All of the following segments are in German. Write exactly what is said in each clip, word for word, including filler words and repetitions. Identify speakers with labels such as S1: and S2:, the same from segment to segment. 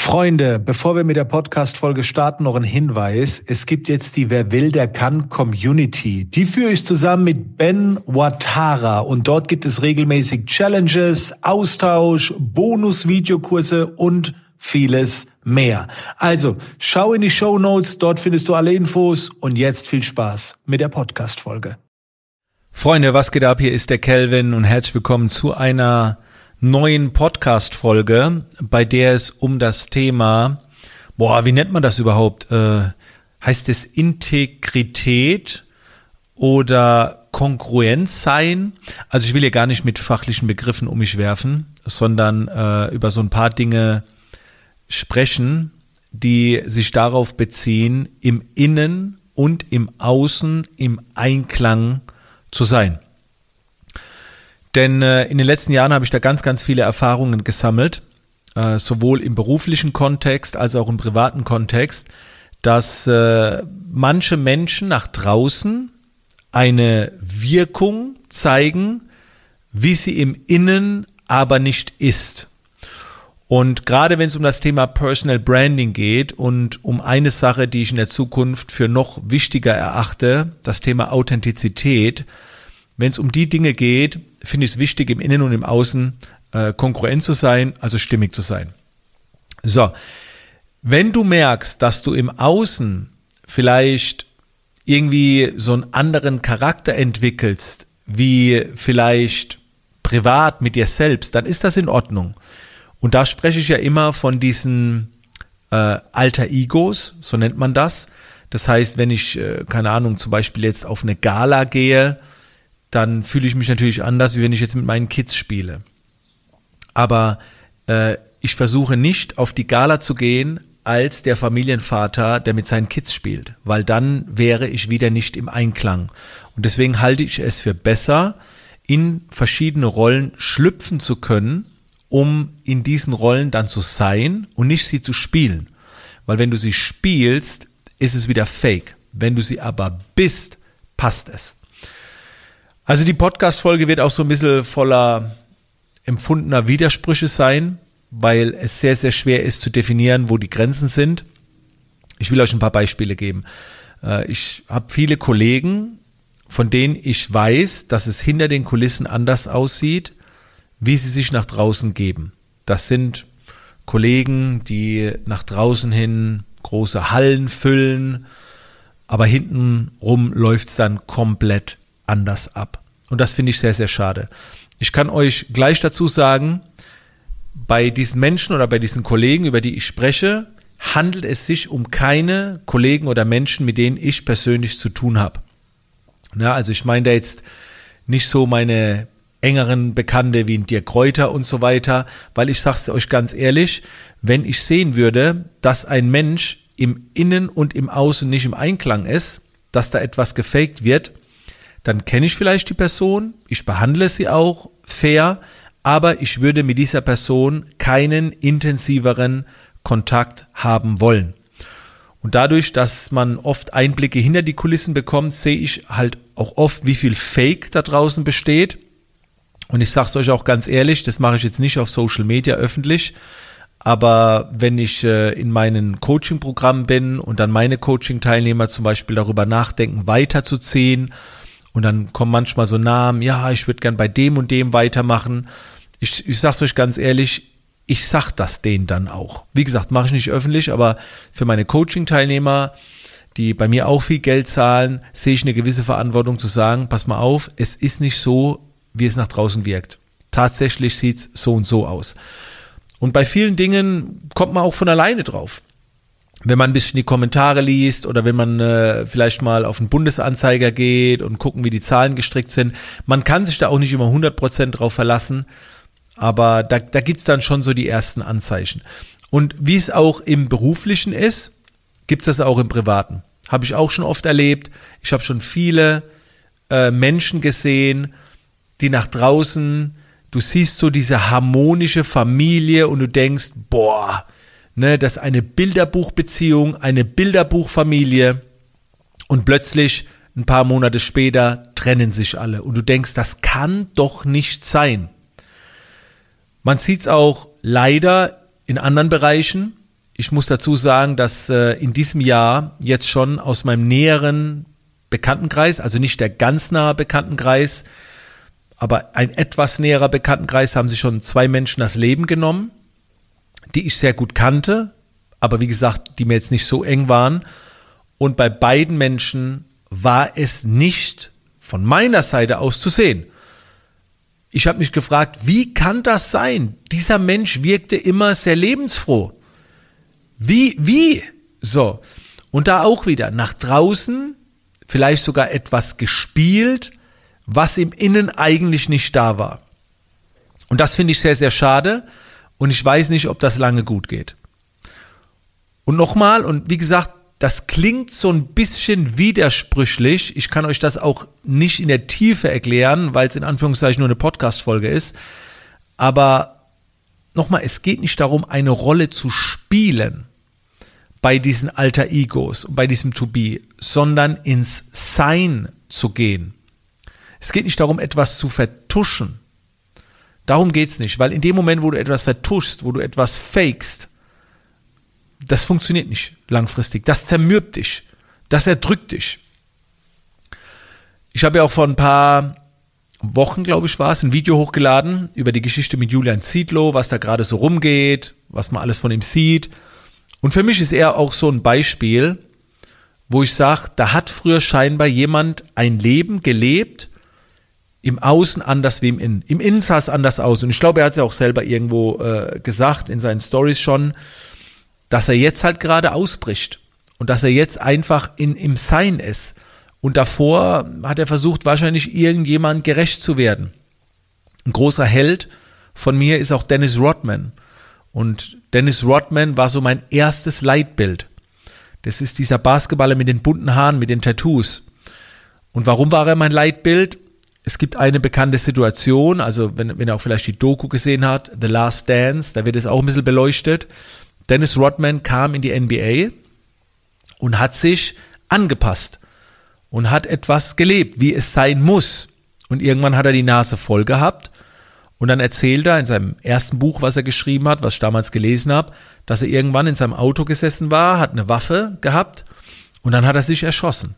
S1: Freunde, bevor wir mit der Podcast-Folge starten, noch ein Hinweis. Es gibt jetzt die Wer will, der kann Community. Die führe ich zusammen mit Ben Ouattara und dort gibt es regelmäßig Challenges, Austausch, Bonus-Videokurse und vieles mehr. Also, schau in die Shownotes, dort findest du alle Infos und jetzt viel Spaß mit der Podcast-Folge.
S2: Freunde, was geht ab? Hier ist der Kelvin und herzlich willkommen zu einer neuen Podcast-Folge, bei der es um das Thema, boah, wie nennt man das überhaupt? Äh, heißt es Integrität oder Kongruenz sein? Also ich will hier gar nicht mit fachlichen Begriffen um mich werfen, sondern äh, über so ein paar Dinge sprechen, die sich darauf beziehen, im Innen und im Außen im Einklang zu sein. Denn äh, in den letzten Jahren habe ich da ganz, ganz viele Erfahrungen gesammelt, äh, sowohl im beruflichen Kontext als auch im privaten Kontext, dass äh, manche Menschen nach draußen eine Wirkung zeigen, wie sie im Innen aber nicht ist. Und gerade wenn es um das Thema Personal Branding geht und um eine Sache, die ich in der Zukunft für noch wichtiger erachte, das Thema Authentizität, wenn es um die Dinge geht, finde ich es wichtig, im Innen und im Außen äh, kongruent zu sein, also stimmig zu sein. So, wenn du merkst, dass du im Außen vielleicht irgendwie so einen anderen Charakter entwickelst, wie vielleicht privat mit dir selbst, dann ist das in Ordnung. Und da spreche ich ja immer von diesen äh, Alter Egos, so nennt man das. Das heißt, wenn ich, äh, keine Ahnung, zum Beispiel jetzt auf eine Gala gehe, dann fühle ich mich natürlich anders, wie wenn ich jetzt mit meinen Kids spiele. Aber äh, ich versuche nicht, auf die Gala zu gehen als der Familienvater, der mit seinen Kids spielt, weil dann wäre ich wieder nicht im Einklang. Und deswegen halte ich es für besser, in verschiedene Rollen schlüpfen zu können, um in diesen Rollen dann zu sein und nicht sie zu spielen. Weil wenn du sie spielst, ist es wieder fake. Wenn du sie aber bist, passt es. Also die Podcast-Folge wird auch so ein bisschen voller empfundener Widersprüche sein, weil es sehr, sehr schwer ist zu definieren, wo die Grenzen sind. Ich will euch ein paar Beispiele geben. Ich habe viele Kollegen, von denen ich weiß, dass es hinter den Kulissen anders aussieht, wie sie sich nach draußen geben. Das sind Kollegen, die nach draußen hin große Hallen füllen, aber hintenrum läuft es dann komplett anders ab. Und das finde ich sehr, sehr schade. Ich kann euch gleich dazu sagen, bei diesen Menschen oder bei diesen Kollegen, über die ich spreche, handelt es sich um keine Kollegen oder Menschen, mit denen ich persönlich zu tun habe. Na, also ich meine da jetzt nicht so meine engeren Bekannte wie ein Dirk Kräuter und so weiter, weil ich sage es euch ganz ehrlich, wenn ich sehen würde, dass ein Mensch im Innen und im Außen nicht im Einklang ist, dass da etwas gefaked wird, dann kenne ich vielleicht die Person, ich behandle sie auch fair, aber ich würde mit dieser Person keinen intensiveren Kontakt haben wollen. Und dadurch, dass man oft Einblicke hinter die Kulissen bekommt, sehe ich halt auch oft, wie viel Fake da draußen besteht. Und ich sage es euch auch ganz ehrlich, das mache ich jetzt nicht auf Social Media öffentlich, aber wenn ich äh, in meinen Coaching-Programmen bin und dann meine Coaching-Teilnehmer zum Beispiel darüber nachdenken, weiterzuziehen, und dann kommen manchmal so Namen, ja, ich würde gern bei dem und dem weitermachen. Ich, ich sag's euch ganz ehrlich, ich sag das denen dann auch. Wie gesagt, mache ich nicht öffentlich, aber für meine Coaching-Teilnehmer, die bei mir auch viel Geld zahlen, sehe ich eine gewisse Verantwortung zu sagen, pass mal auf, es ist nicht so, wie es nach draußen wirkt. Tatsächlich sieht's so und so aus. Und bei vielen Dingen kommt man auch von alleine drauf. Wenn man ein bisschen die Kommentare liest oder wenn man äh, vielleicht mal auf den Bundesanzeiger geht und gucken, wie die Zahlen gestrickt sind. Man kann sich da auch nicht immer hundert Prozent drauf verlassen, aber da, da gibt's dann schon so die ersten Anzeichen. Und wie es auch im Beruflichen ist, gibt's das auch im Privaten. Habe ich auch schon oft erlebt. Ich habe schon viele äh, Menschen gesehen, die nach draußen, du siehst so diese harmonische Familie und du denkst, boah, ne, das ist eine Bilderbuchbeziehung, eine Bilderbuchfamilie und plötzlich ein paar Monate später trennen sich alle und du denkst, das kann doch nicht sein. Man sieht es auch leider in anderen Bereichen. ich muss dazu sagen, dass äh, in diesem Jahr jetzt schon aus meinem näheren Bekanntenkreis, also nicht der ganz nahe Bekanntenkreis, aber ein etwas näherer Bekanntenkreis, haben sich schon zwei Menschen das Leben genommen, die ich sehr gut kannte, aber wie gesagt, die mir jetzt nicht so eng waren. Und bei beiden Menschen war es nicht von meiner Seite aus zu sehen. Ich habe mich gefragt, wie kann das sein? Dieser Mensch wirkte immer sehr lebensfroh. Wie, wie? So. Und da auch wieder nach draußen, vielleicht sogar etwas gespielt, was im Innen eigentlich nicht da war. Und das finde ich sehr, sehr schade. Und ich weiß nicht, ob das lange gut geht. Und nochmal, und wie gesagt, das klingt so ein bisschen widersprüchlich. Ich kann euch das auch nicht in der Tiefe erklären, weil es in Anführungszeichen nur eine Podcast-Folge ist. Aber nochmal, es geht nicht darum, eine Rolle zu spielen bei diesen Alter Egos und bei diesem To Be, sondern ins Sein zu gehen. Es geht nicht darum, etwas zu vertuschen. Darum geht's nicht, weil in dem Moment, wo du etwas vertuschst, wo du etwas fakest, das funktioniert nicht langfristig. Das zermürbt dich. Das erdrückt dich. Ich habe ja auch vor ein paar Wochen, glaube ich, war es, ein Video hochgeladen über die Geschichte mit Julian Zietlow, was da gerade so rumgeht, was man alles von ihm sieht. Und für mich ist er auch so ein Beispiel, wo ich sage, da hat früher scheinbar jemand ein Leben gelebt, im Außen anders wie im Innen. Im Innen sah es anders aus. Und ich glaube, er hat es ja auch selber irgendwo äh, gesagt, in seinen Stories schon, dass er jetzt halt gerade ausbricht und dass er jetzt einfach in, im Sein ist. Und davor hat er versucht, wahrscheinlich irgendjemand gerecht zu werden. Ein großer Held von mir ist auch Dennis Rodman. Und Dennis Rodman war so mein erstes Leitbild. Das ist dieser Basketballer mit den bunten Haaren, mit den Tattoos. Und warum war er mein Leitbild? Es gibt eine bekannte Situation, also wenn, wenn er auch vielleicht die Doku gesehen hat, The Last Dance, da wird es auch ein bisschen beleuchtet. Dennis Rodman kam in die N B A und hat sich angepasst und hat etwas gelebt, wie es sein muss. Und irgendwann hat er die Nase voll gehabt und dann erzählt er in seinem ersten Buch, was er geschrieben hat, was ich damals gelesen habe, dass er irgendwann in seinem Auto gesessen war, hat eine Waffe gehabt und dann hat er sich erschossen.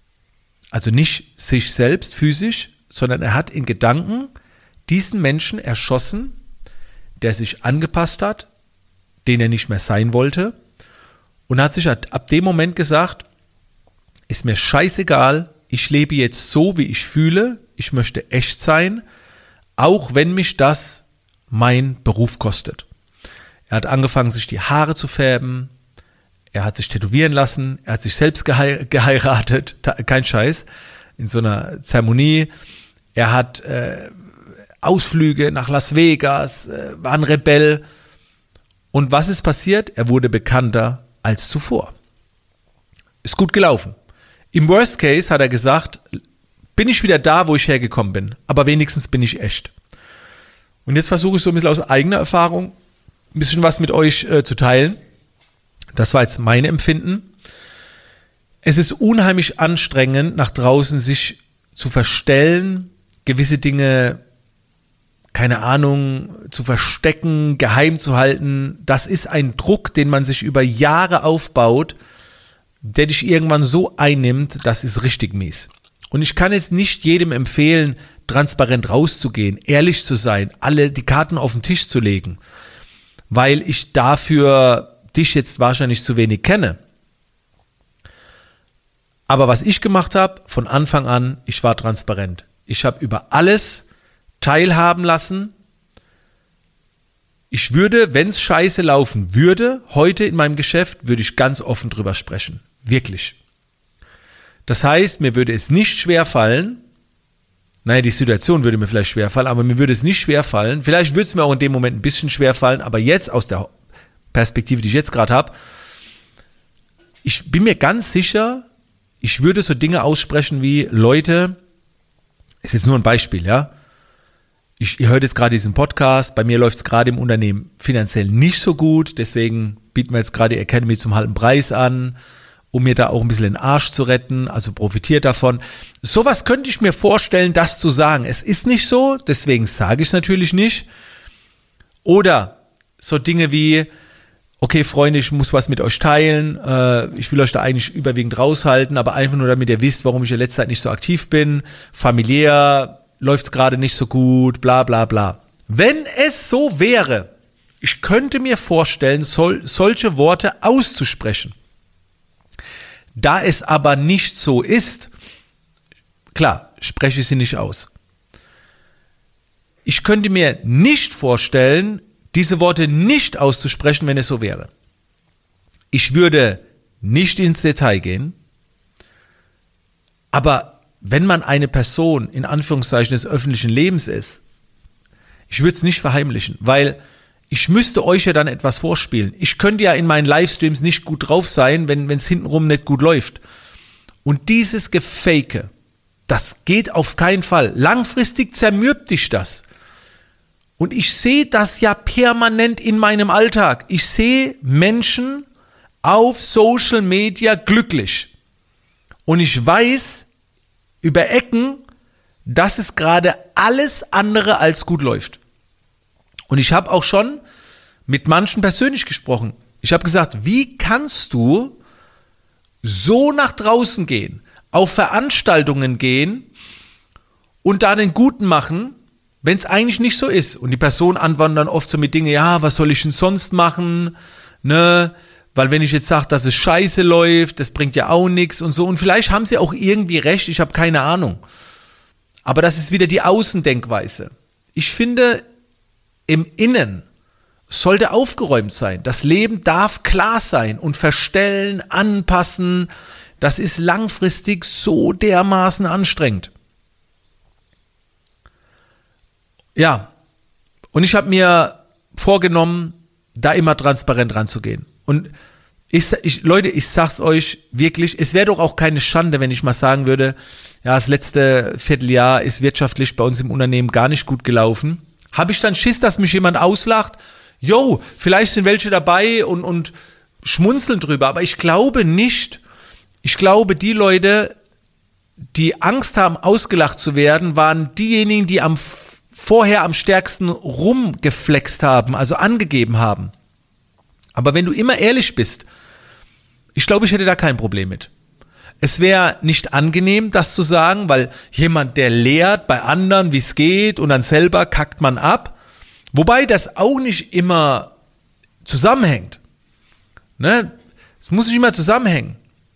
S2: Also nicht sich selbst physisch, sondern er hat in Gedanken diesen Menschen erschossen, der sich angepasst hat, den er nicht mehr sein wollte, und hat sich ab dem Moment gesagt, ist mir scheißegal, ich lebe jetzt so, wie ich fühle, ich möchte echt sein, auch wenn mich das mein Beruf kostet. Er hat angefangen, sich die Haare zu färben, er hat sich tätowieren lassen, er hat sich selbst gehei- geheiratet, kein Scheiß, in so einer Zeremonie. Er hat äh, Ausflüge nach Las Vegas, äh, war ein Rebell. Und was ist passiert? Er wurde bekannter als zuvor. Ist gut gelaufen. Im Worst Case hat er gesagt, bin ich wieder da, wo ich hergekommen bin, aber wenigstens bin ich echt. Und jetzt versuche ich so ein bisschen aus eigener Erfahrung ein bisschen was mit euch äh, zu teilen. Das war jetzt mein Empfinden. Es ist unheimlich anstrengend, nach draußen sich zu verstellen, gewisse Dinge, keine Ahnung, zu verstecken, geheim zu halten. Das ist ein Druck, den man sich über Jahre aufbaut, der dich irgendwann so einnimmt, das ist richtig mies. Und ich kann es nicht jedem empfehlen, transparent rauszugehen, ehrlich zu sein, alle die Karten auf den Tisch zu legen, weil ich dafür dich jetzt wahrscheinlich zu wenig kenne. Aber was ich gemacht habe, von Anfang an, ich war transparent. Ich habe über alles teilhaben lassen. Ich würde, wenn es scheiße laufen würde, heute in meinem Geschäft, würde ich ganz offen drüber sprechen. Wirklich. Das heißt, mir würde es nicht schwerfallen, naja, die Situation würde mir vielleicht schwerfallen, aber mir würde es nicht schwerfallen, vielleicht würde es mir auch in dem Moment ein bisschen schwerfallen, aber jetzt aus der Perspektive, die ich jetzt gerade habe, ich bin mir ganz sicher, ich würde so Dinge aussprechen wie, Leute, ist jetzt nur ein Beispiel, ja, ich, ihr hört jetzt gerade diesen Podcast, bei mir läuft es gerade im Unternehmen finanziell nicht so gut, deswegen bieten wir jetzt gerade die Academy zum halben Preis an, um mir da auch ein bisschen den Arsch zu retten, also profitiert davon. Sowas könnte ich mir vorstellen, das zu sagen. Es ist nicht so, deswegen sage ich es natürlich nicht. Oder so Dinge wie, okay, Freunde, ich muss was mit euch teilen, äh, ich will euch da eigentlich überwiegend raushalten, aber einfach nur, damit ihr wisst, warum ich in letzter Zeit nicht so aktiv bin, familiär läuft's gerade nicht so gut, bla bla bla. Wenn es so wäre, ich könnte mir vorstellen, sol- solche Worte auszusprechen. Da es aber nicht so ist, klar, spreche ich sie nicht aus. Ich könnte mir nicht vorstellen, diese Worte nicht auszusprechen, wenn es so wäre. Ich würde nicht ins Detail gehen, aber wenn man eine Person in Anführungszeichen des öffentlichen Lebens ist, ich würde es nicht verheimlichen, weil ich müsste euch ja dann etwas vorspielen. Ich könnte ja in meinen Livestreams nicht gut drauf sein, wenn es hintenrum nicht gut läuft. Und dieses Gefake, das geht auf keinen Fall. Langfristig zermürbt dich das. Und ich sehe das ja permanent in meinem Alltag. Ich sehe Menschen auf Social Media glücklich. Und ich weiß über Ecken, dass es gerade alles andere als gut läuft. Und ich habe auch schon mit manchen persönlich gesprochen. Ich habe gesagt, wie kannst du so nach draußen gehen, auf Veranstaltungen gehen und da den Guten machen, wenn es eigentlich nicht so ist? Und die Personen antworten dann oft so mit Dingen, ja, was soll ich denn sonst machen, ne? Weil wenn ich jetzt sage, dass es scheiße läuft, das bringt ja auch nichts und so. Und vielleicht haben sie auch irgendwie recht, ich habe keine Ahnung. Aber das ist wieder die Außendenkweise. Ich finde, im Innen sollte aufgeräumt sein. Das Leben darf klar sein und verstellen, anpassen. Das ist langfristig so dermaßen anstrengend. Ja, und ich habe mir vorgenommen, da immer transparent ranzugehen. Und ich, ich, Leute, ich sag's euch wirklich, es wäre doch auch keine Schande, wenn ich mal sagen würde, ja, das letzte Vierteljahr ist wirtschaftlich bei uns im Unternehmen gar nicht gut gelaufen. Habe ich dann Schiss, dass mich jemand auslacht? Jo, vielleicht sind welche dabei und, und schmunzeln drüber, aber ich glaube nicht. Ich glaube, die Leute, die Angst haben, ausgelacht zu werden, waren diejenigen, die am vorher am stärksten rumgeflext haben, also angegeben haben. Aber wenn du immer ehrlich bist, ich glaube, ich hätte da kein Problem mit. Es wäre nicht angenehm, das zu sagen, weil jemand, der lehrt bei anderen, wie es geht, und dann selber kackt man ab. Wobei das auch nicht immer zusammenhängt. Ne? Es muss nicht immer zusammenhängen.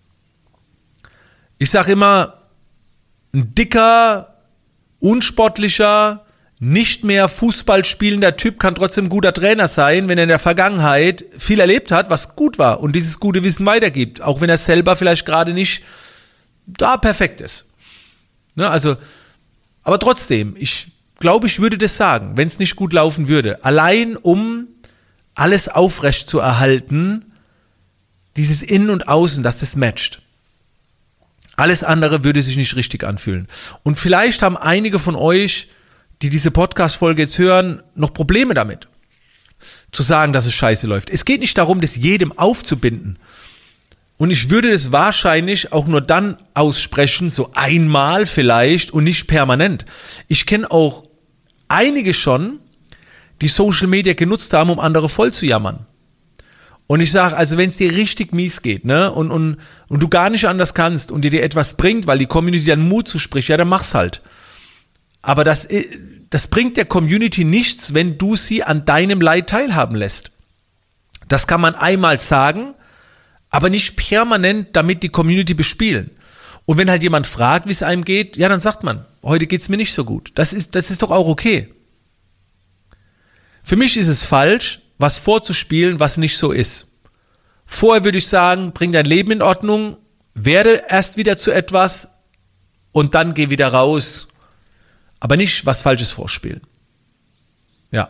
S2: Ich sage immer, ein dicker, unsportlicher, nicht mehr Fußball spielender Typ kann trotzdem ein guter Trainer sein, wenn er in der Vergangenheit viel erlebt hat, was gut war und dieses gute Wissen weitergibt, auch wenn er selber vielleicht gerade nicht da perfekt ist. Ne, also, aber trotzdem, ich glaube, ich würde das sagen, wenn es nicht gut laufen würde. Allein um alles aufrecht zu erhalten, dieses Innen und Außen, dass das matcht. Alles andere würde sich nicht richtig anfühlen. Und vielleicht haben einige von euch, die diese Podcast-Folge jetzt hören, noch Probleme damit, zu sagen, dass es scheiße läuft. Es geht nicht darum, das jedem aufzubinden. Und ich würde es wahrscheinlich auch nur dann aussprechen, so einmal vielleicht und nicht permanent. Ich kenne auch einige schon, die Social Media genutzt haben, um andere voll zu jammern. Und ich sage, also wenn es dir richtig mies geht, ne, und, und, und du gar nicht anders kannst und dir dir etwas bringt, weil die Community dann Mut zuspricht, ja, dann mach's halt. Aber das, das bringt der Community nichts, wenn du sie an deinem Leid teilhaben lässt. Das kann man einmal sagen, aber nicht permanent damit die Community bespielen. Und wenn halt jemand fragt, wie es einem geht, ja, dann sagt man, heute geht's mir nicht so gut. Das ist, das ist doch auch okay. Für mich ist es falsch, was vorzuspielen, was nicht so ist. Vorher würde ich sagen, bring dein Leben in Ordnung, werde erst wieder zu etwas und dann geh wieder raus. Aber nicht was Falsches vorspielen. Ja.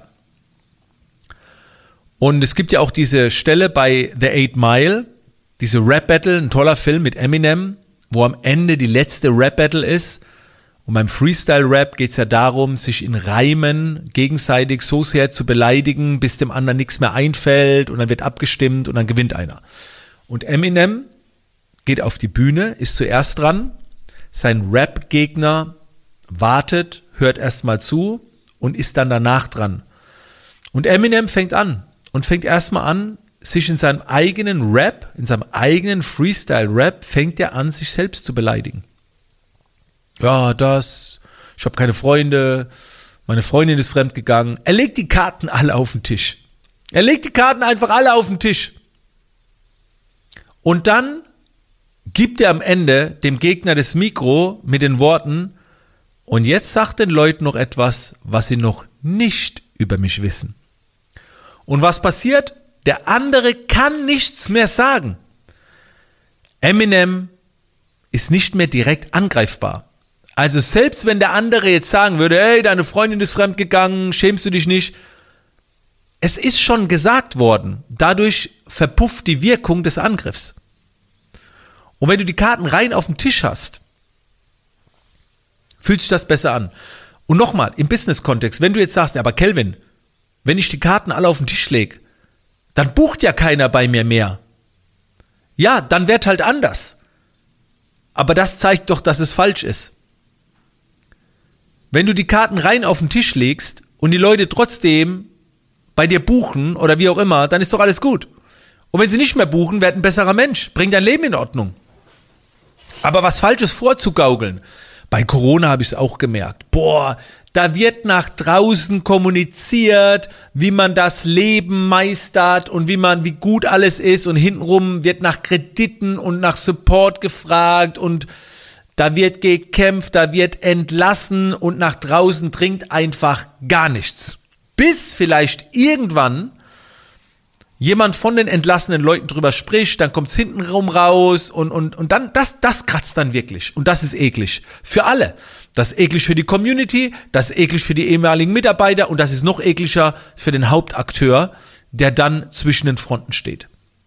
S2: Und es gibt ja auch diese Stelle bei The Eight Mile, diese Rap-Battle, ein toller Film mit Eminem, wo am Ende die letzte Rap-Battle ist. Und beim Freestyle-Rap geht es ja darum, sich in Reimen gegenseitig so sehr zu beleidigen, bis dem anderen nichts mehr einfällt und dann wird abgestimmt und dann gewinnt einer. Und Eminem geht auf die Bühne, ist zuerst dran, sein Rap-Gegner wartet, hört erstmal zu und ist dann danach dran. Und Eminem fängt an und fängt erstmal an, sich in seinem eigenen Rap, in seinem eigenen Freestyle-Rap, fängt er an, sich selbst zu beleidigen. Ja, das, ich habe keine Freunde, meine Freundin ist fremdgegangen. Er legt die Karten alle auf den Tisch. Er legt die Karten einfach alle auf den Tisch. Und dann gibt er am Ende dem Gegner das Mikro mit den Worten, und jetzt sagt den Leuten noch etwas, was sie noch nicht über mich wissen. Und was passiert? Der andere kann nichts mehr sagen. Eminem ist nicht mehr direkt angreifbar. Also selbst wenn der andere jetzt sagen würde, hey, deine Freundin ist fremdgegangen, schämst du dich nicht? Es ist schon gesagt worden. Dadurch verpufft die Wirkung des Angriffs. Und wenn du die Karten rein auf dem Tisch hast, fühlt sich das besser an. Und nochmal, im Business-Kontext, wenn du jetzt sagst, ja, aber Kelvin, wenn ich die Karten alle auf den Tisch lege, dann bucht ja keiner bei mir mehr. Ja, dann wird halt anders. Aber das zeigt doch, dass es falsch ist. Wenn du die Karten rein auf den Tisch legst und die Leute trotzdem bei dir buchen oder wie auch immer, dann ist doch alles gut. Und wenn sie nicht mehr buchen, werd ein besserer Mensch. Bring dein Leben in Ordnung. Aber was Falsches vorzugaukeln, bei Corona habe ich es auch gemerkt. Boah, da wird nach draußen kommuniziert, wie man das Leben meistert und wie man, wie gut alles ist, und hintenrum wird nach Krediten und nach Support gefragt und da wird gekämpft, da wird entlassen und nach draußen dringt einfach gar nichts. Bis vielleicht irgendwann jemand von den entlassenen Leuten drüber spricht, dann kommt's hintenrum raus und, und, und dann, das, das kratzt dann wirklich. Und das ist eklig. Für alle. Das ist eklig für die Community, das ist eklig für die ehemaligen Mitarbeiter und das ist noch ekliger für den Hauptakteur, der dann zwischen den Fronten steht.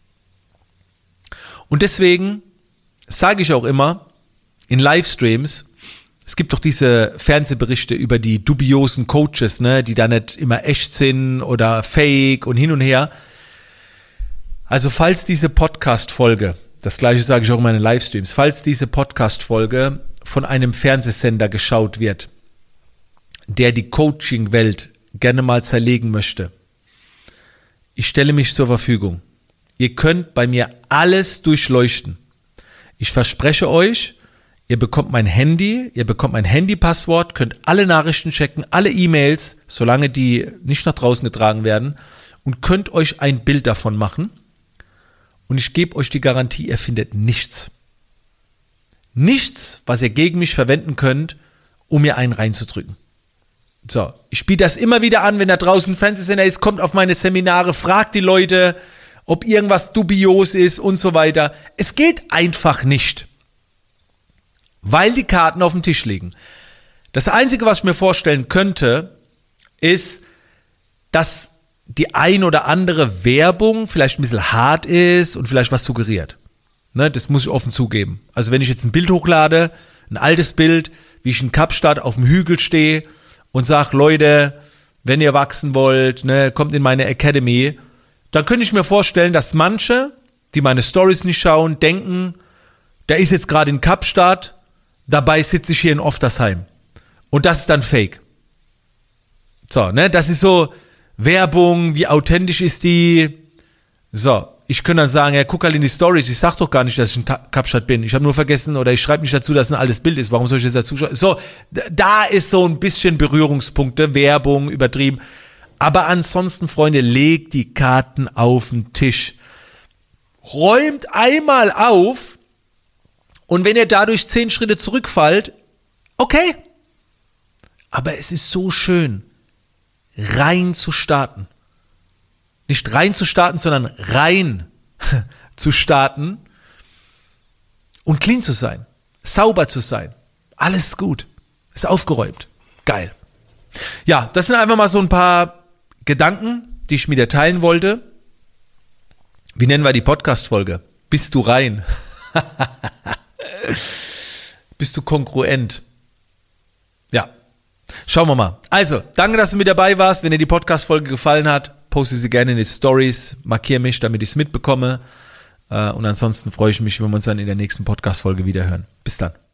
S2: Und deswegen sage ich auch immer in Livestreams, es gibt doch diese Fernsehberichte über die dubiosen Coaches, ne, die da nicht immer echt sind oder fake und hin und her. Also falls diese Podcast-Folge, das gleiche sage ich auch in meinen Livestreams, falls diese Podcast-Folge von einem Fernsehsender geschaut wird, der die Coaching-Welt gerne mal zerlegen möchte, ich stelle mich zur Verfügung. Ihr könnt bei mir alles durchleuchten. Ich verspreche euch, ihr bekommt mein Handy, ihr bekommt mein Handy-Passwort, könnt alle Nachrichten checken, alle E-Mails, solange die nicht nach draußen getragen werden, und könnt euch ein Bild davon machen. Und ich gebe euch die Garantie, ihr findet nichts. Nichts, was ihr gegen mich verwenden könnt, um mir einen reinzudrücken. So, ich biete das immer wieder an, wenn da draußen ein Fernsehsender ist, kommt auf meine Seminare, fragt die Leute, ob irgendwas dubios ist und so weiter. Es geht einfach nicht, weil die Karten auf dem Tisch liegen. Das Einzige, was ich mir vorstellen könnte, ist, dass die ein oder andere Werbung vielleicht ein bisschen hart ist und vielleicht was suggeriert. Ne, das muss ich offen zugeben. Also wenn ich jetzt ein Bild hochlade, ein altes Bild, wie ich in Kapstadt auf dem Hügel stehe und sage, Leute, wenn ihr wachsen wollt, ne, kommt in meine Academy, dann könnte ich mir vorstellen, dass manche, die meine Stories nicht schauen, denken, der ist jetzt gerade in Kapstadt, dabei sitze ich hier in Oftersheim. Und das ist dann Fake. So, ne, das ist so Werbung, wie authentisch ist die? So, ich könnte dann sagen, ja, guck halt in die Stories, ich sag doch gar nicht, dass ich in Kapstadt bin. Ich habe nur vergessen oder ich schreibe nicht dazu, dass es ein altes Bild ist. Warum soll ich das dazu schreiben? So, da ist so ein bisschen Berührungspunkte, Werbung, übertrieben. Aber ansonsten, Freunde, legt die Karten auf den Tisch. Räumt einmal auf und wenn ihr dadurch zehn Schritte zurückfallt, okay. Aber es ist so schön, rein zu starten. Nicht rein zu starten, sondern rein zu starten und clean zu sein, sauber zu sein. Alles gut, ist aufgeräumt, geil. Ja, das sind einfach mal so ein paar Gedanken, die ich mit dir teilen wollte. Wie nennen wir die Podcast-Folge? Bist du rein? Bist du kongruent? Ja. Schauen wir mal. Also, danke, dass du mit dabei warst. Wenn dir die Podcast-Folge gefallen hat, poste sie gerne in die Stories, markiere mich, damit ich es mitbekomme. Und ansonsten freue ich mich, wenn wir uns dann in der nächsten Podcast-Folge wieder hören. Bis dann.